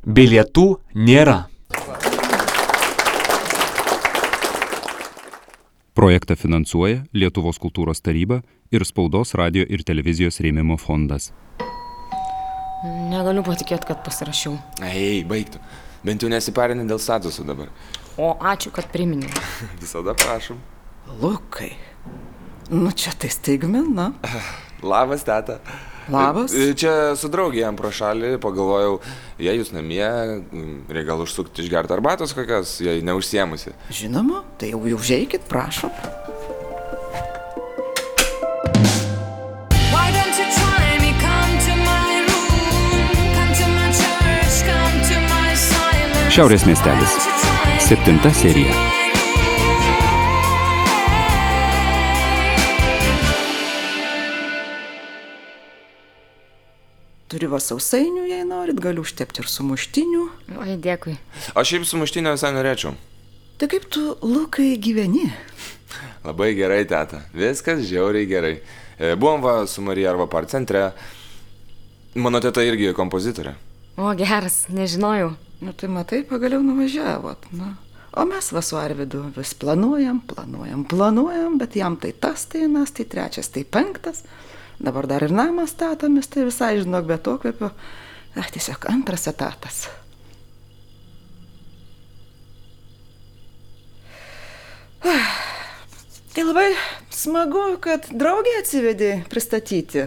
Bilietų nėra. Projektą finansuoja Lietuvos kultūros taryba ir Spaudos, radijo ir televizijos rėmimo fondas. Negaliu patikėti, kad pasirašiau. Ei, baigtų. Bent jau nesiparinė dėl statuso dabar. O ačiū, kad priminė. Visada prašom. Lukai, nu čia tai staigmena. Labas, teta. Labas. Čia su draugėm pro šalį, pagalvojau, jei jūs namie, reikia gal užsukti išgerti arbatos kokios, jei neužsiemusi. Žinoma, tai jau užeikit, prašom. Šiaurės miestelis. 7 serija. Turiu va sausainių, jei norit, galiu užtepti ir sumuštinių. Oi, dėkui. Aš šiaip sumuštinio visai norėčiau. Tai kaip tu, Lukai, gyveni? Labai gerai, teta. Viskas žiauriai gerai. Buvom va su Marija Arvo Park centre. Mano teta irgi kompozitorė. O, geras, nežinojau. Nu tai matai, pagaliau nuvažiavot. Na. O mes va su Arvidu vis planuojam, bet jam tai tas, tai anas, tai trečias, tai penktas. Dabar dar ir namas statomis, tai visai, žinok, be to kvėpio. Tiesiog antras etatas. Tai labai smagu, kad draugė atsivedė pristatyti.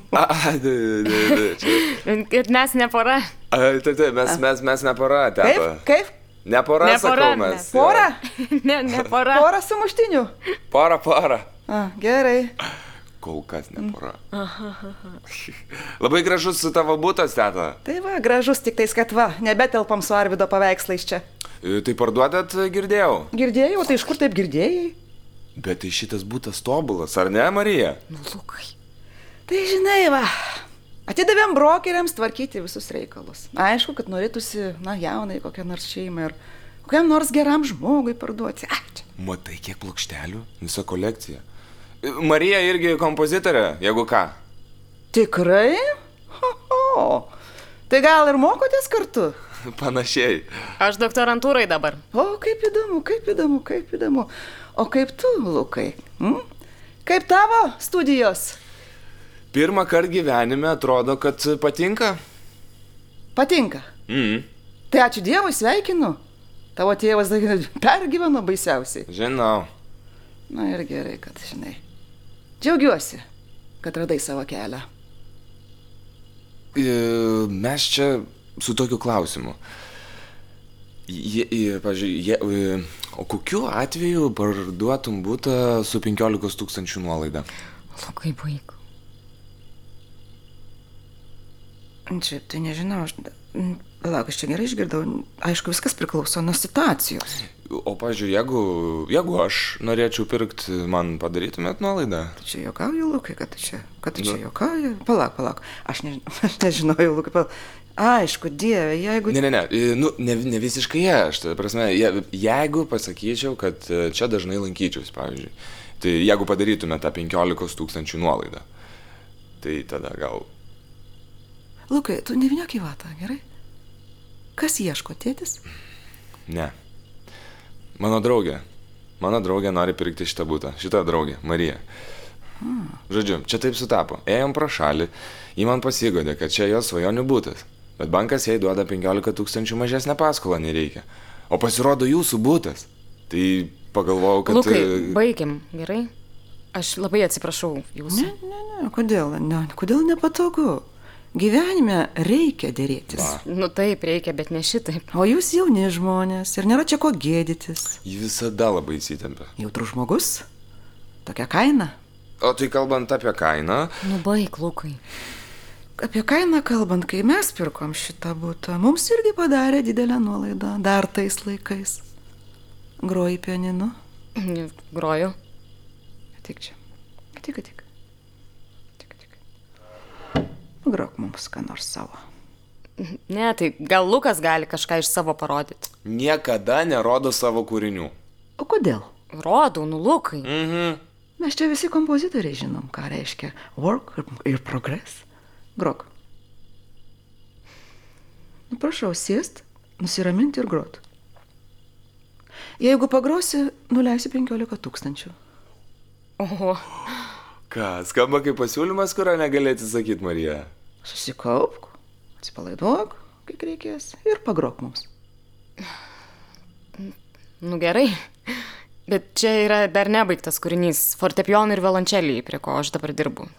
Ir mes ne pora. Taip, mes ne pora, teta. Kaip? Ne pora, sakau mes. Pora? Ne pora. Pora sumuštinių? Pora. Gerai. Kol kas ne pora. Labai gražus tavo butas, teta. Tai va, gražus, tik tais, kad va, nebetelpam su Arvido paveikslais čia. Tai parduodat, girdėjau. Girdėjau, tai iš kur taip girdėjai? Bet tai šitas butas tobulas, ar ne, Marija? Nu, Lukai. Tai žinai, va, atidavėm brokeriams tvarkyti visus reikalus. Aišku, kad norėtųsi, jaunai kokią nors šeimą ir kokiam nors geram žmogui parduoti. Matai, kiek plokštelių? Visa kolekcija. Marija irgi kompozitorė, jeigu ką. Tikrai? Tai gal ir mokotės kartu? Panašiai. Aš doktorantūrai dabar. O, kaip įdomu. O kaip tu, Lukai? Kaip tavo studijos? Pirmą kartą gyvenime atrodo, kad patinka. Patinka? Tai ačiū Dievui, sveikinu. Tavo tėvas pergyveno baisiausiai. Žinau. Na ir gerai, kad žinai. Džiaugiuosi, kad radai savo kelią. Mes čia su tokiu klausimu. O kokiu atveju parduotum butą su 15 000 nuolaida? Lukai, baig. Čia, tai nežinau, aš čia gerai išgirdau. Aišku, viskas priklauso nuo situacijos. O, pavyzdžiui, jeigu aš norėčiau pirkti, man padarytumėt nuolaidą? Tu čia juokauji, Lukai, kad tu čia juokauji? Palauk. Aš nežinojau, Lukai, Aišku, Dieve, jeigu... Ne visiškai aš, tai prasme, jeigu pasakyčiau, kad čia dažnai lankyčiausi, pavyzdžiui, tai jeigu padarytumėt tą 15 000 nuolaidą, tai tada gal... Lukai, tu nevyniok į vatą, gerai? Kas ieško, tėtis? Ne. Mano draugė nori pirkti šitą butą. Šitą draugę, Marija. Žodžiu, čia taip sutapo. Ėjom pro šalį, ji man pasigodė, kad čia jos svajonių butas. Bet bankas jai duoda 15 000 mažesnę paskolą nereikia. O pasirodo jūsų butas. Tai pagalvojau, kad... Lukai, baigiam, gerai? Aš labai atsiprašau jūsų. Ne, kodėl nepatogu? Gyvenime reikia dėrėtis. Nu taip, reikia, bet ne šitaip. O jūs jauni žmonės ir nėra čia ko gėdytis. Ji visada labai įsitempia. Jautrus žmogus? Tokia kaina? O tai kalbant apie kainą... Nu baig, Lukai. Apie kainą kalbant, kai mes pirkom šitą butą, mums irgi padarė didelę nuolaidą, dar tais laikais. Groji pianinu? Groju. Atik čia. Atik. Grok mums ką nors savo. Ne, tai gal Lukas gali kažką iš savo parodyti. Niekada nerodo savo kūrinių. O kodėl? Rodau, nu Lukai. Mes čia visi kompozitoriai žinom, ką reiškia work ir progress. Grok. Nu, prašau, sėst, nusiraminti ir grot. Jeigu pagrosi, nuleisi 15 000. Oho. Ką, skamba kaip pasiūlymas, kurio negali atsisakyti, Marija? Susikaupk, atsipalaiduok, kiek reikės, ir pagrok mums. Nu gerai. Bet čia yra dar nebaigtas kūrinys fortepijonui ir violončelijai, prie ko aš dabar dirbu.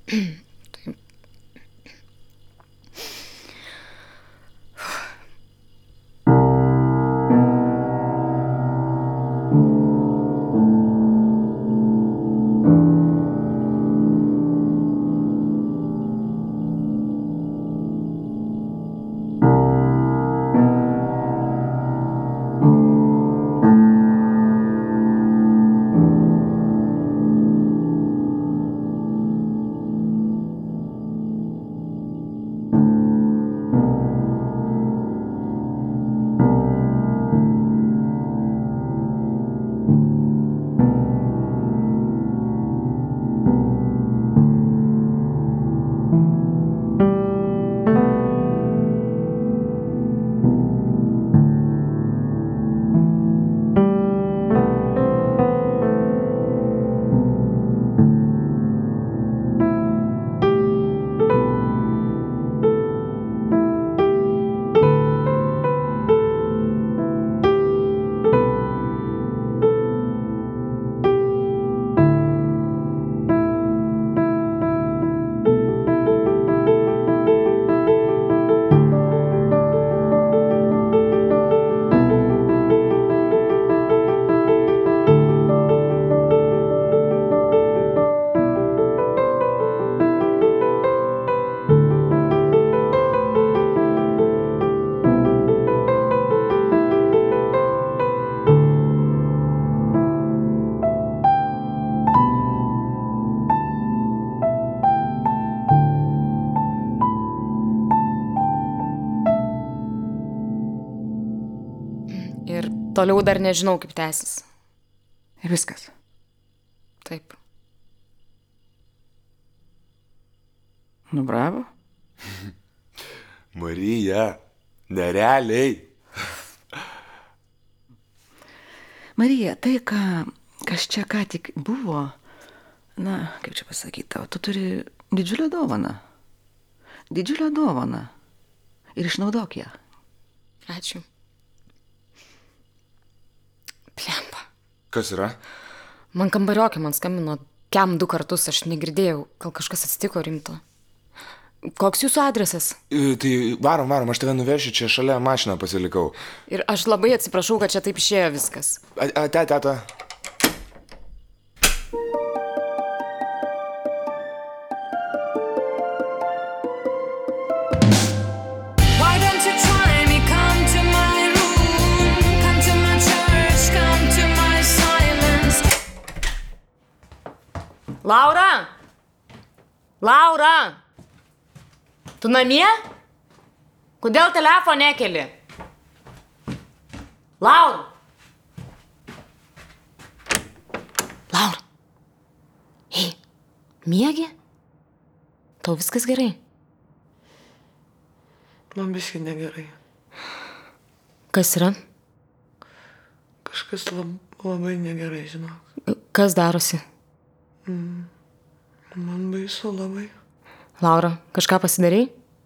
Ir toliau dar nežinau, kaip tęsis. Ir viskas. Taip. Nu, bravo. Marija, nerealiai. Marija, tai, kas čia ką tik buvo, na, kaip čia pasakyti tau, tu turi didžiulę dovaną. Didžiulę dovaną. Ir išnaudok ją. Ačiū. Plemba. Kas yra? Man kambariokė man skambino kem 2 kartus, aš negirdėjau, gal kažkas atsitiko rimto. Koks jūsų adresas? Tai varom, aš tave nuvešiu, čia šalia mašiną pasilikau. Ir aš labai atsiprašau, kad čia taip išėjo viskas. Teta. Laura? Laura? Tu namie? Kodėl telefoną nekeli? Laura? Laura? Ei, miegi? Tau viskas gerai? Man biškai negerai. Kas yra? Kažkas labai negerai, žinok. Kas darosi? Man baisu labai. Laura, kažką pasidarei?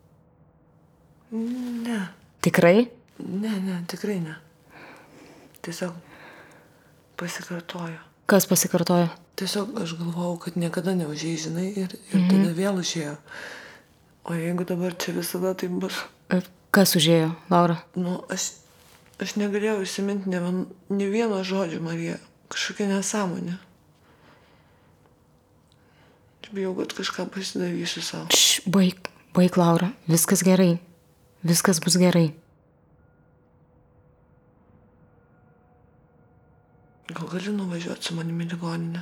Ne. Tikrai? Ne, tikrai ne. Tiesiog pasikartojo. Kas pasikartojo? Tiesiog aš galvojau, kad niekada neužėjai, žinai, ir tada vėl užėjo. O jeigu dabar čia visada tai bus... Kas užėjo, Laura? Nu, aš negalėjau įsiminti ne vieno žodžio, Marija. Kažkokia nesąmonė. Aš bijau, kad kažką pasidarysiu savo. Baik, Laura. Viskas gerai. Viskas bus gerai. Gal gali nuvažiuoti su manimi į ligoninę?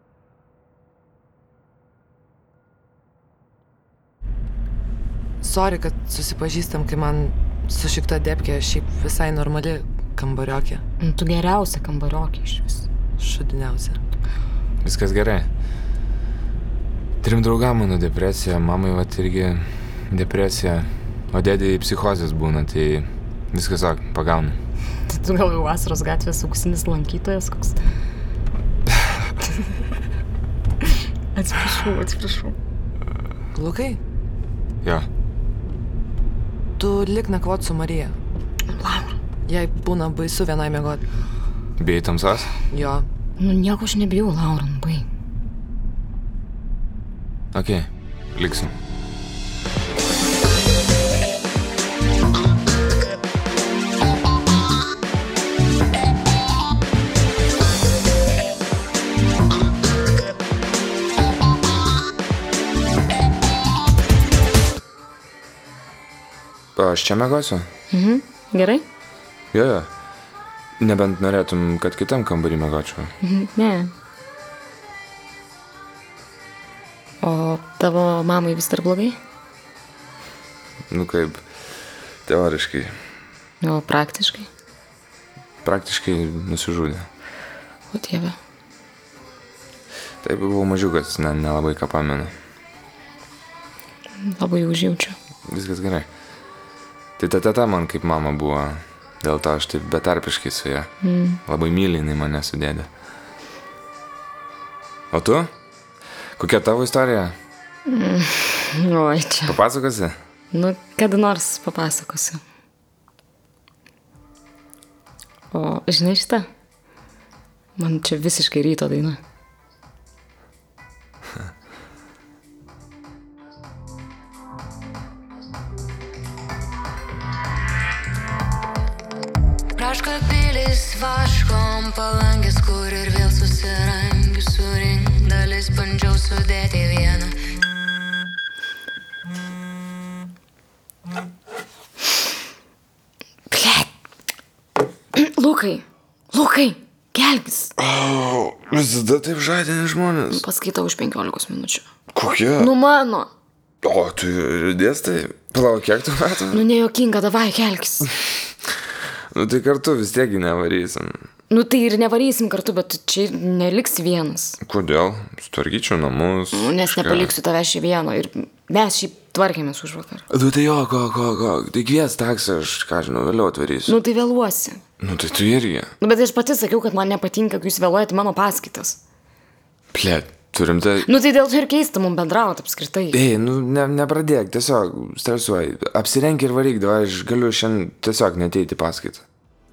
Sorry, kad susipažįstam, kai man sušikta depkė, šiaip visai normali kambariokė. Tu geriausia kambariokė iš vis. Šudiniausia. Viskas gerai. 3 draugam mano depresija, mamai vat irgi depresija. O dėdė psichozės būna, tai viskas pagauna. Tai tu gal vasaros gatvės auksinis lankytojas koks? Atsiprašau. Lukai, Jo. tu lik nakvot su Marija. Laura. Jai būna baisu vienai miegot. Bijai tamsos? Jo. Nu, nieko aš nebijau, Laura, baig. Okei, liksim. Aš čia miegosiu? Gerai? Jo. Nebent norėtum, kad kitam kambarį miegočiau. Ne. O tavo mamai vis dar blogai? Nu kaip, teoriškai. O praktiškai? Praktiškai nusižudė. O Dieve. Taip, buvau mažiukas, nelabai ką pamenu. Labai užjaučiu. Viskas gerai. Tai ta teta man kaip mama buvo. Dėl to aš taip betarpiškai su ja. Labai myli jinai mane su dėdė. O tu? Kokia tavo istorija? Oi, čia. Papasakosi? Nu, kada nors papasakosiu. O, žinai šitą? Man čia visiškai ryto daina. Praškapėlis vaškom palangės, kur ir vėl susirangiu surindalis, bandžiau sudėti vieną. Lukai, gelbis. Visada taip žadini žmonės. Paskaitau už 15 minučių. Kokie? Nu mano. O, tu dėstai? Palauk, kiek tu metų? Nu nejuokinga, davai, kelkis. Nu tai kartu vis tiek nevarysim. Nu tai ir nevarysim kartu, bet čia neliks vienas. Kodėl? Sutvarkyčiau namus. Nu, nes nepaliksiu tave šį vieną ir mes šį tvarkėmės už vakar. Nu tai jo, ko. Tai kvies taksą, aš ką žinau, vėliau atvarysiu. Nu tai vėluosi. Nu tai tu irgi. Nu bet aš pati sakiau, kad man nepatinka, kai jūs vėluojate mano paskaitas. Plėt, turim tai... Nu tai dėl to ir keista mums bendrauti apskritai. Ei, nu nepradėk, tiesiog stresuoji. Apsirenk ir varyk, davai, aš galiu šiandien tiesiog neteiti paskaitą.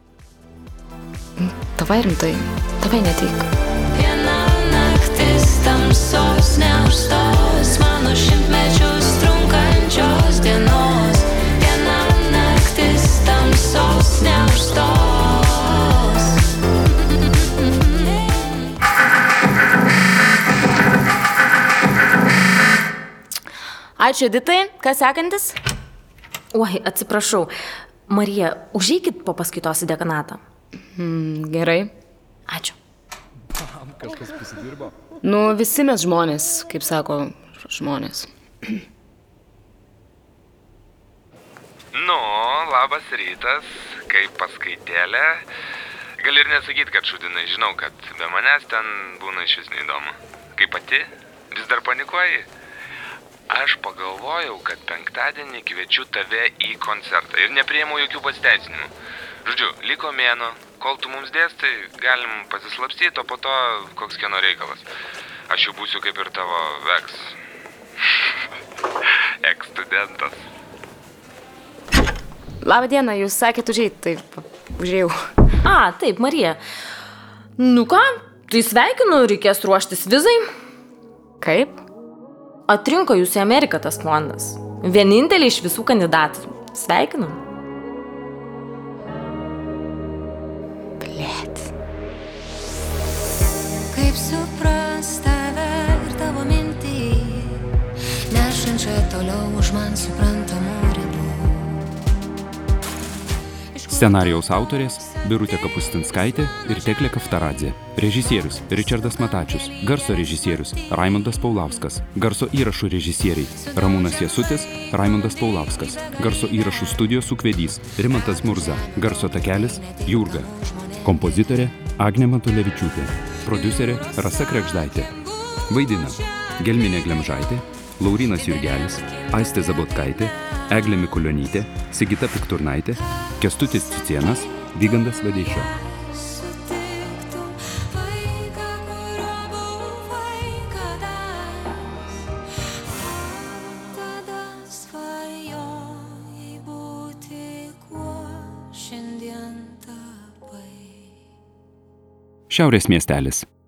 Davai rimtai, davai neteik. Viena naktis tamsos neužstos, mano šimtmečius trunkančios dienos. Viena naktis tamsos neužstos. Ačiū, Editai. Kas sekantis? Oi, atsiprašau. Marija, užeikit po paskaitos į dekanatą. Gerai. Ačiū. Nu, visi mes žmonės, kaip sako žmonės. Nu, labas rytas, kaip paskaitėlė. Gali ir nesakyti, kad šudinai, žinau, kad be manęs ten būna iš vis neįdomu. Kaip pati? Vis dar panikuoji? Aš pagalvojau, kad penktadienį kviečiu tave į koncertą ir nepriėmiau jokių pasiteisinimų. Žodžiu, liko mėnuo, kol tu mums dėstai, galim pasislapstyti, o po to koks kieno reikalas. Aš jau būsiu kaip ir tavo eks-studentas. Labą dieną, jūs sakėt užeit, taip, užėjau. Taip, Marija. Nu ką, tai sveikinu, reikės ruoštis vizai. Kaip? Atrinko jūs į Ameriką tas fondas. Vienintelį iš visų kandidatų. Sveikinu. Kaip supras tave ir tavo mintį, nešančią toliau už man suprantamų ribų. Scenarijaus autorės Birutė Kapustinskaitė ir Teklė Kaftaradzė. Režisierius Ričardas Matačius. Garso režisierius Raimondas Paulauskas. Garso įrašų režisieriai Ramūnas Jasutis, Raimondas Paulauskas. Garso įrašų studijos ūkvedys Rimantas Murza. Garso takelis Jurga. Kompozitorė Agnė Matulevičiūtė. Prodiuserė Rasa Krekždaitė. Vaidina Gelminė Glemžaitė, Laurynas Jurgelis, Aistė Zabotkaitė, Eglė Mikulionytė, Sigita Pikturnaitė, Kęstutis Cicėnas, Vygandas Vadeiša. Šiaurės miestelis.